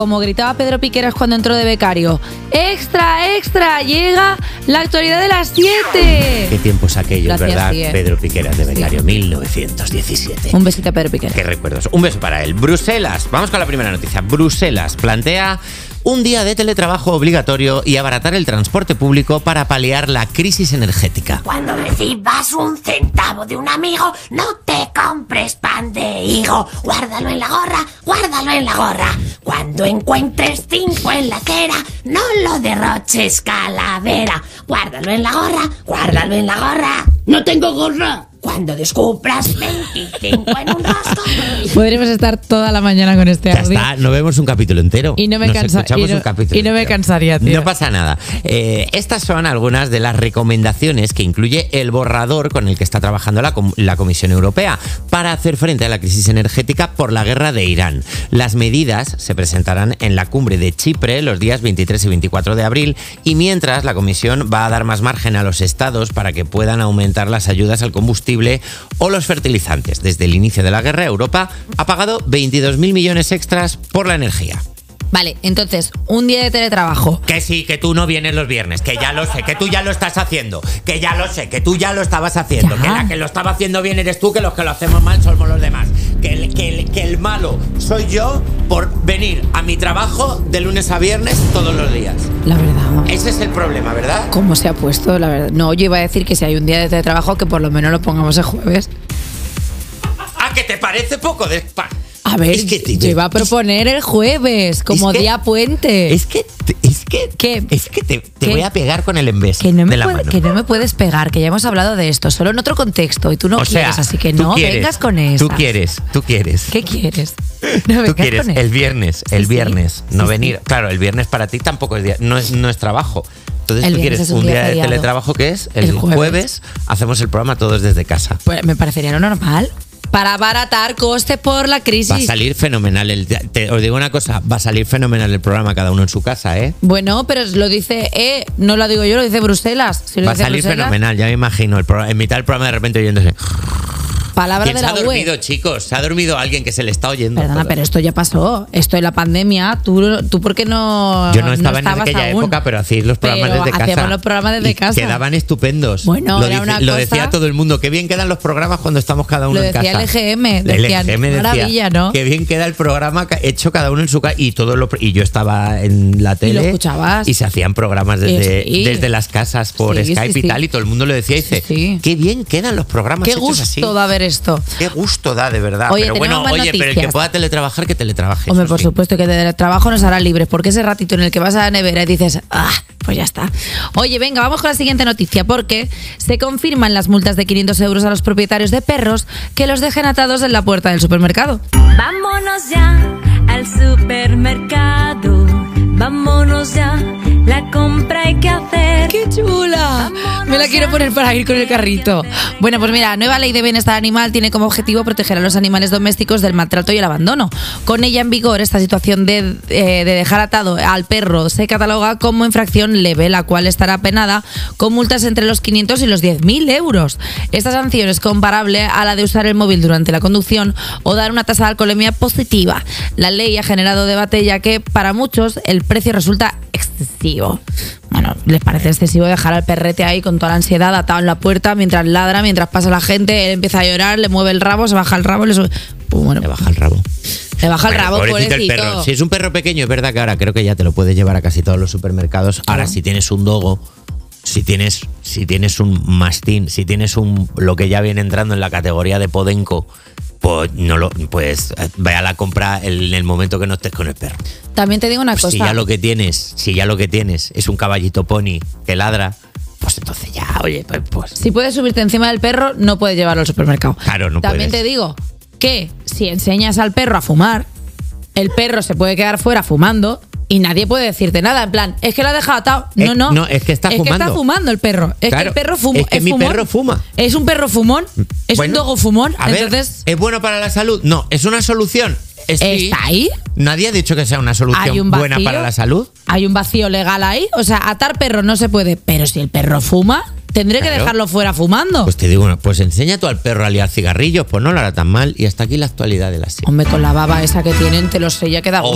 Como gritaba Pedro Piqueras cuando entró de becario. ¡Extra, extra! ¡Llega la actualidad de las 7! Qué tiempos aquellos, Gracias, ¿verdad? sí, Pedro Piqueras de becario, 1917. Un besito a Pedro Piqueras. Qué recuerdos. Un beso para él. Bruselas. Vamos con la primera noticia. Bruselas plantea un día de teletrabajo obligatorio y abaratar el transporte público para paliar la crisis energética. Cuando recibas un centavo de un amigo, no te compres pan de higo. Guárdalo en la gorra, guárdalo en la gorra. Cuando encuentres 5 en la acera, no lo derroches, calavera. Guárdalo en la gorra, guárdalo en la gorra. ¡No tengo gorra! Cuando descubras 25 en un rosco. Podríamos estar toda la mañana con este Ya audio. está, no vemos un capítulo entero. Y no me Nos cansa- escuchamos y no- un capítulo y no me entero. cansaría, tío. No pasa nada. Estas son algunas de las recomendaciones que incluye el borrador con el que está trabajando la Comisión Europea para hacer frente a la crisis energética por la guerra de Irán. Las medidas se presentarán en la cumbre de Chipre los días 23 y 24 de abril y mientras la Comisión va a dar más margen a los estados para que puedan aumentar las ayudas al combustible o los fertilizantes. Desde el inicio de la guerra, Europa ha pagado 22.000 millones extras por la energía. Vale, entonces, un día de teletrabajo. Que sí, que tú no vienes los viernes, que ya lo sé, que tú ya lo estás haciendo, que ya lo sé, que tú ya lo estabas haciendo, Ya. que la que lo estaba haciendo bien eres tú, que los que lo hacemos mal somos los demás, que el malo soy yo por venir a mi trabajo de lunes a viernes todos los días. La verdad. Ese es el problema, ¿verdad? ¿Cómo se ha puesto? La verdad. No, yo iba a decir que si hay un día de teletrabajo, que por lo menos lo pongamos el jueves. ¿A que te parece poco de... A ver, Es que te- yo iba a proponer el jueves, como Es que- día puente. ¿Qué? Te voy a pegar con el embés Que no, de me la puede- mano. que no me puedes pegar, que ya hemos hablado de esto, solo en otro contexto, y tú no O sea, quieres, así que tú no quieres, vengas con eso. Tú quieres. ¿Qué quieres? No vengas Tú quieres con el eso. viernes, Sí, el sí. viernes, no Sí, venir. sí. Claro, el viernes para ti tampoco es día, no es trabajo. Entonces El tú viernes quieres es un un día día de feriado. teletrabajo que es el El jueves. jueves, hacemos el programa todos desde casa. Pues me parecería lo normal. Para abaratar costes por la crisis. Va a salir fenomenal. Os digo una cosa, va a salir fenomenal el programa cada uno en su casa, ¿eh? Bueno, pero lo dice, no lo digo yo, lo dice Bruselas. Si lo Va a dice salir Bruselas, fenomenal, ya me imagino. En mitad del programa de repente oyéndose. Palabra ¿Quién de se la ha dormido, web. chicos? ¿Se ha dormido alguien que se le está oyendo? Perdona, todo? pero esto ya pasó. Esto es la pandemia. ¿Tú por qué no? Yo no estaba en estabas aquella aún? época, pero hacíais los programas Pero desde casa. hacíamos los programas desde Y casa. quedaban estupendos. Bueno, lo, era una lo cosa- decía todo el mundo. Qué bien quedan los programas cuando estamos cada uno Lo en decía casa. el EGM, El decían, EGM decía, maravilla, ¿no? Qué bien queda el programa hecho cada uno en su casa. Y yo estaba en la tele. lo escuchabas. Y se hacían programas desde, Sí. desde las casas por Sí, Skype sí, y sí. tal. Y todo el mundo lo decía y dice, Sí. qué bien quedan los programas Qué hechos gusto así. da ver esto. Qué gusto da, de verdad. Oye, pero tenemos bueno, más pero el que noticias. pueda teletrabajar, que teletrabaje. Hombre, eso por sí. supuesto que de trabajo nos hará libres, porque ese ratito en el que vas a la nevera y dices, pues ya está. Oye, venga, vamos con la siguiente noticia, porque se confirman las multas de 500 euros a los propietarios de perros que los dejen atados en la puerta del supermercado. Vámonos ya al supermercado. Vámonos ya, la compra hay que hacer. ¡Qué chula! Me la quiero poner para ir con el carrito. Bueno, pues mira, la nueva ley de bienestar animal tiene como objetivo proteger a los animales domésticos del maltrato y el abandono. Con ella en vigor, esta situación de dejar atado al perro se cataloga como infracción leve, la cual estará penada con multas entre los 500 y los 10.000 euros. Esta sanción es comparable a la de usar el móvil durante la conducción o dar una tasa de alcoholemia positiva. La ley ha generado debate ya que para muchos el precio resulta excesivo. Bueno, les parece excesivo dejar al perrete ahí con toda la ansiedad atado en la puerta mientras ladra, mientras pasa la gente, él empieza a llorar, le mueve el rabo, se baja el rabo, le sube. Pues bueno, Le baja el rabo. le baja el rabo, pobrecito el pobrecito. perro. Si es un perro pequeño, es verdad que ahora creo que ya te lo puedes llevar a casi todos los supermercados. Ahora, si tienes un dogo, si tienes un mastín, si tienes lo que ya viene entrando en la categoría de podenco, pues vaya a la compra en el momento que no estés con el perro. También te digo una Pues cosa. si ya lo que tienes es un caballito pony que ladra, pues entonces ya, oye, pues Si puedes subirte encima del perro, no puedes llevarlo al supermercado. Claro, no También puedes. te digo que si enseñas al perro a fumar, el perro se puede quedar fuera fumando y nadie puede decirte nada. En plan, es que lo ha dejado atado. No, es que está Es que fumando. está fumando el perro. Es Claro, que el perro fuma. es que mi fumón. perro fuma. Es un perro fumón. Es Bueno, un dogo fumón. A ver, Entonces, ¿es bueno para la salud? No, ¿es una solución? Sí. ¿está ahí? Nadie ha dicho que sea una ¿Hay solución un buena vacío? para la salud. ¿Hay un vacío legal ahí? O sea, atar perros no se puede. Pero si el perro fuma, tendré que Claro. dejarlo fuera fumando. Pues te digo, pues enseña tú al perro a liar cigarrillos, pues no lo hará tan mal. Y hasta aquí la actualidad de la SIC. Hombre, con la baba esa que tienen, te lo sé, ya queda gusto.